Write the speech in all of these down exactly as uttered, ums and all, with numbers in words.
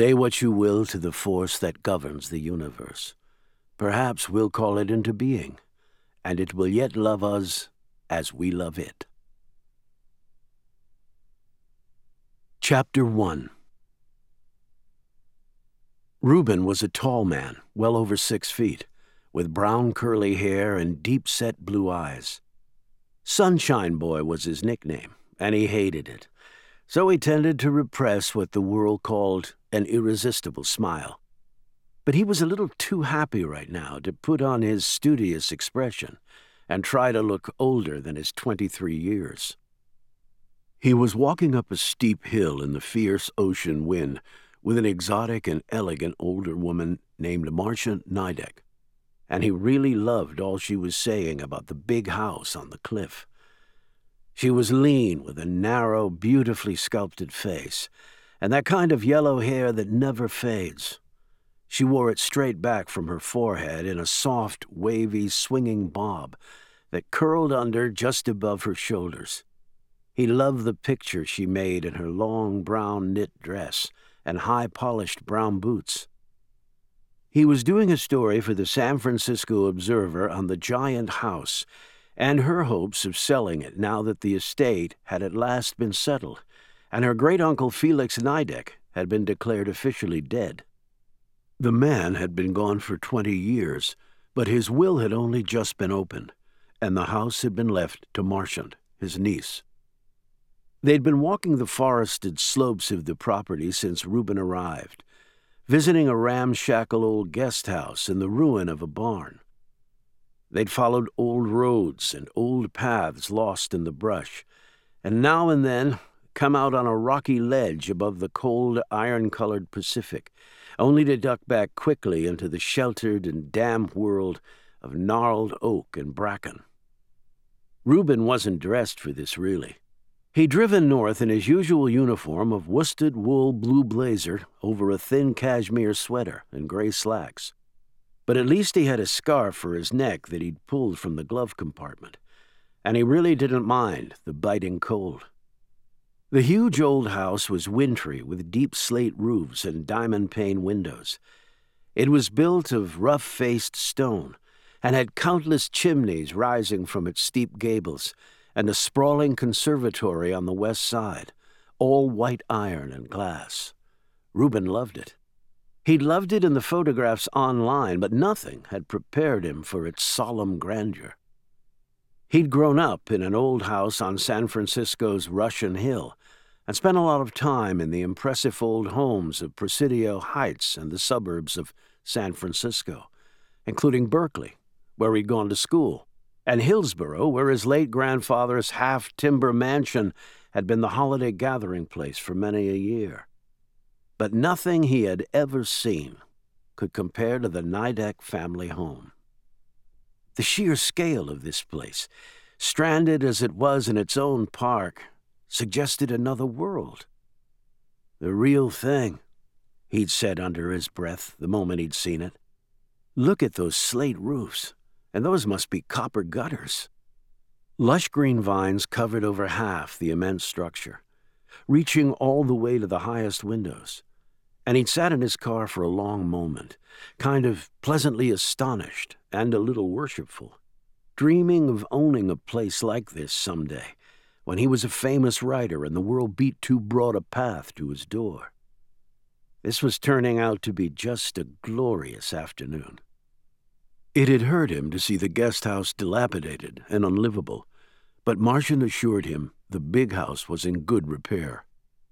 Say what you will to the force that governs the universe. Perhaps we'll call it into being, and it will yet love us as we love it. Chapter one. Reuben was a tall man, well over six feet, with brown curly hair and deep-set blue eyes. Sunshine Boy was his nickname, and he hated it, so he tended to repress what the world called an irresistible smile. But he was a little too happy right now to put on his studious expression and try to look older than his twenty-three years. He was walking up a steep hill in the fierce ocean wind with an exotic and elegant older woman named Marcia Nidek, and he really loved all she was saying about the big house on the cliff. She was lean with a narrow, beautifully sculpted face, and that kind of yellow hair that never fades. She wore it straight back from her forehead in a soft, wavy, swinging bob that curled under just above her shoulders. He loved the picture she made in her long brown knit dress and high-polished brown boots. He was doing a story for the San Francisco Observer on the giant house and her hopes of selling it now that the estate had at last been settled, and her great-uncle Felix Nidek had been declared officially dead. The man had been gone for twenty years, but his will had only just been opened, and the house had been left to Marchand, his niece. They'd been walking the forested slopes of the property since Reuben arrived, visiting a ramshackle old guest house in the ruin of a barn. They'd followed old roads and old paths lost in the brush, and now and then come out on a rocky ledge above the cold, iron-colored Pacific, only to duck back quickly into the sheltered and damp world of gnarled oak and bracken. Reuben wasn't dressed for this, really. He'd driven north in his usual uniform of worsted wool blue blazer over a thin cashmere sweater and gray slacks. But at least he had a scarf for his neck that he'd pulled from the glove compartment, and he really didn't mind the biting cold. The huge old house was wintry with deep slate roofs and diamond-pane windows. It was built of rough-faced stone and had countless chimneys rising from its steep gables, and a sprawling conservatory on the west side, all white iron and glass. Reuben loved it. He'd loved it in the photographs online, but nothing had prepared him for its solemn grandeur. He'd grown up in an old house on San Francisco's Russian Hill and spent a lot of time in the impressive old homes of Presidio Heights and the suburbs of San Francisco, including Berkeley, where he'd gone to school, and Hillsborough, where his late grandfather's half-timber mansion had been the holiday gathering place for many a year. But nothing he had ever seen could compare to the Nidek family home. The sheer scale of this place, stranded as it was in its own park, suggested another world. The real thing, he'd said under his breath the moment he'd seen it. Look at those slate roofs. And those must be copper gutters. Lush green vines covered over half the immense structure, reaching all the way to the highest windows, and he'd sat in his car for a long moment, kind of pleasantly astonished and a little worshipful, dreaming of owning a place like this someday, when he was a famous writer and the world beat too broad a path to his door. This was turning out to be just a glorious afternoon. It had hurt him to see the guest house dilapidated and unlivable, but Marchand assured him the big house was in good repair.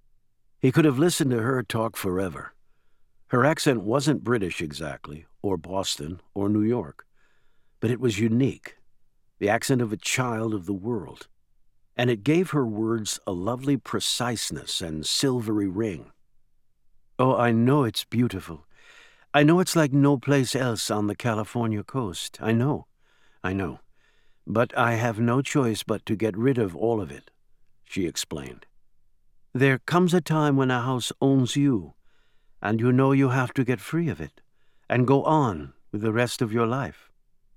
He could have listened to her talk forever. Her accent wasn't British exactly, or Boston, or New York, but it was unique, the accent of a child of the world, and it gave her words a lovely preciseness and silvery ring. Oh, I know it's beautiful. I know it's like no place else on the California coast. I know, I know. But I have no choice but to get rid of all of it, she explained. There comes a time when a house owns you, and you know you have to get free of it and go on with the rest of your life.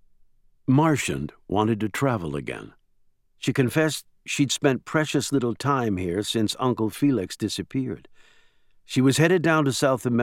Marchand wanted to travel again. She confessed she'd spent precious little time here since Uncle Felix disappeared. She was headed down to South America